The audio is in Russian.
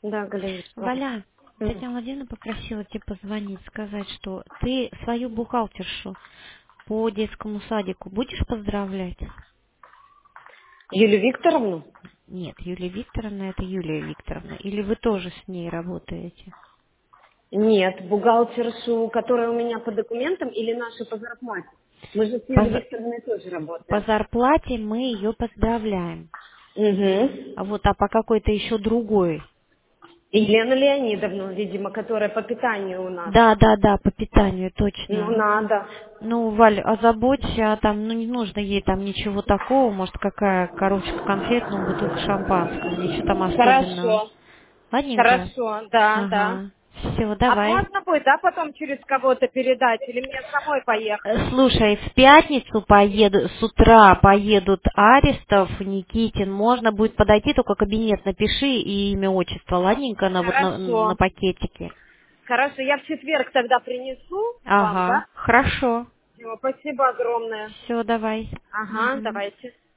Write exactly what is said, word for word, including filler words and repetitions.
Да, Галина. Валя, М. Татьяна Владимировна попросила тебе позвонить, сказать, что ты свою бухгалтершу по детскому садику будешь поздравлять? Юлию Викторовну? Нет, Юлия Викторовна это Юлия Викторовна. Или вы тоже с ней работаете? Нет, бухгалтершу, которая у меня по документам, или нашу по зарплате. Мы же с По, Юлией за- Викторовной тоже по работаем. зарплате мы ее поздравляем. А Угу. вот, а по какой-то еще другой. Елену Леонидовну, видимо, которая по питанию у нас. Да, да, да, по питанию, Ну, точно. надо. Ну, Валь, озаботься, а там, ну, не нужно ей там ничего такого, может, какая коробочка конфет, ну, бутылка шампанского, ничего там особенного. Хорошо. Ладненько? Хорошо, да, да. Ага. Все, А давай. можно будет, да, потом через кого-то передать, или мне самой поехать? Э, Слушай, в пятницу поеду, с утра поедут Арестов, Никитин. Можно будет подойти, только кабинет напиши и имя, отчество, ладненько, на, вот на, на Хорошо. пакетике. Хорошо, я в четверг тогда принесу вам, Ага, да? хорошо. Всё, спасибо огромное. Все, давай. Ага, Мгм. давайте.